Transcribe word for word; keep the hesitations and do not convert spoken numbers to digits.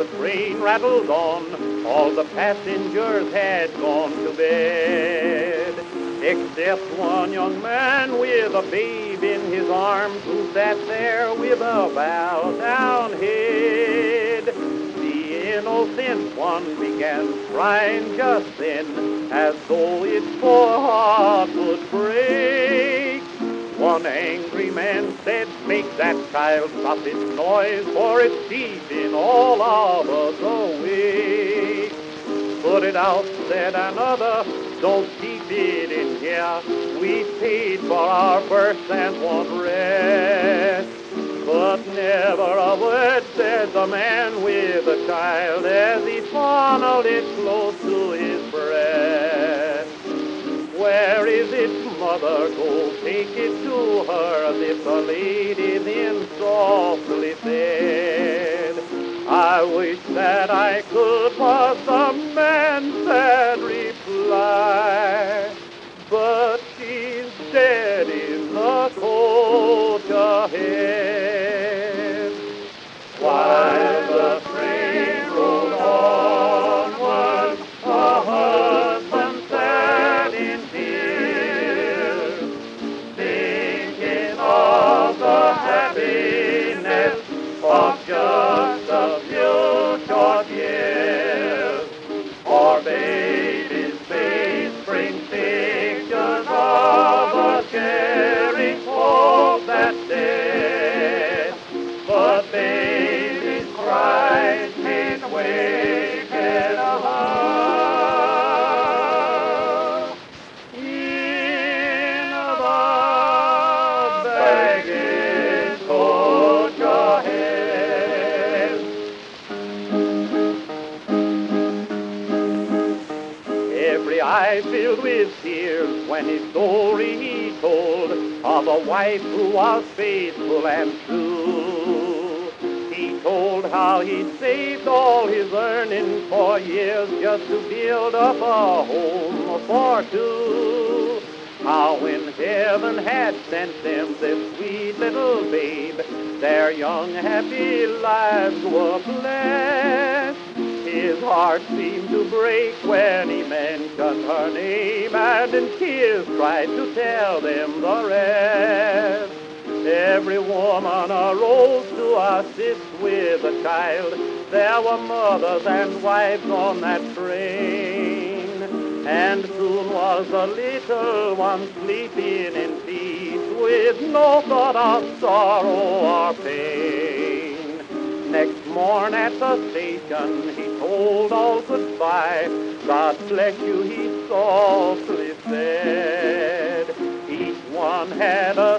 the train rattled on, all the passengers had gone to bed, except one young man with a babe in his arms who sat there with a bowed down head. The innocent one began crying just then, as though its poor heart would break. One angry man said, "Make that child stop its noise, for it's keeping all of us awake." "Put it out," said another, "don't keep it in here. We paid for our berths and won't rest." But never a word said the man with the child as he fondled it close to his breast. "Where is its mother? Go take it to her," this a lady then softly said. "I wish that I could," was the man's sad reply, "but she's dead in the coach ahead." While the train rolled onward, a husband sat in tears, thinking of the happiness of just a few short years. For baby's face brings pictures of a cherished hope that's dead, but baby's cries can't waken a heart in the baggage coach ahead. Every eye filled with tears when his story he told of a wife who was faithful and true. He told how he'd saved all his earnings for years just to build up a home for two. How when heaven had sent them this sweet little babe, their young happy lives were blessed. His heart seemed to break when he mentioned her name, and in tears tried to tell them the rest. Every woman arose to assist with a child. There were mothers and wives on that train, and soon was the little one sleeping in peace, with no thought of sorrow or pain. Next morn at the station he told all goodbye. "God bless you," he softly said. Each one had a